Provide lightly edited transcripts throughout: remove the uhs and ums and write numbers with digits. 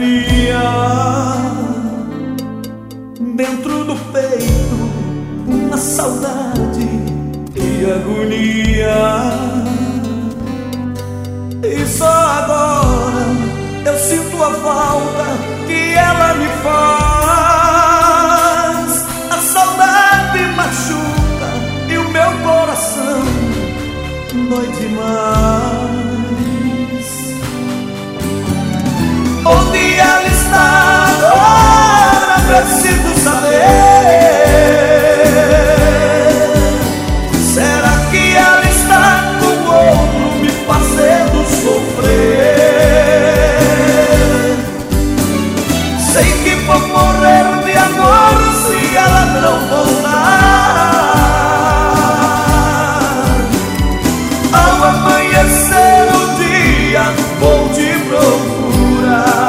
agonia dentro do peito, uma saudade e agonia. E só agora eu sinto a falta que ela me faz. A saudade machuca e o meu coração dói demais. Onde ela está agora, preciso saber. Será que ela está com outro me fazendo sofrer? Sei que vou morrer de amor se ela não voltar. Ao amanhecer o dia vou te procurar.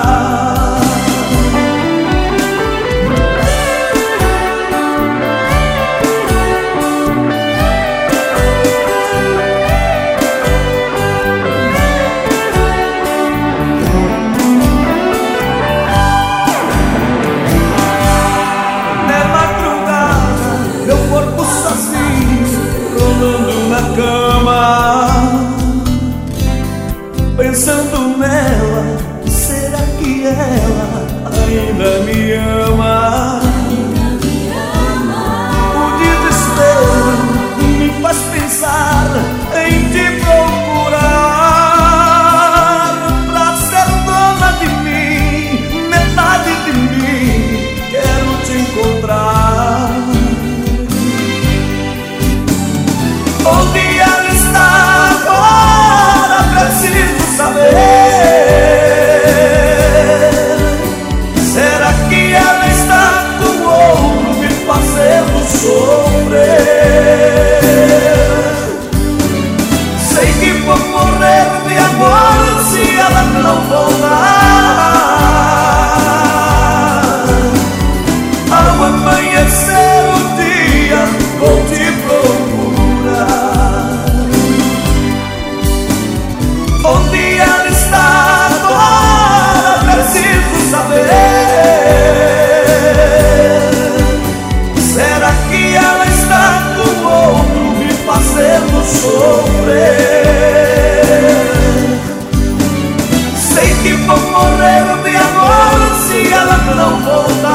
Pensando nela, será que ela ainda me ama? O desespero me faz pensar em te procurar. Pra ser dona de mim, metade de mim, quero te encontrar. Onde ela está agora, preciso saber. Será que ela está com outro me fazendo sofrer? Sei que vou morrer de amor se ela não voltar. Ao amanhecer o dia vou te procurar. Onde ela está agora, preciso saber. Será que ela está com outro me fazendo sofrer? Sei que vou morrer de amor se ela não voltar.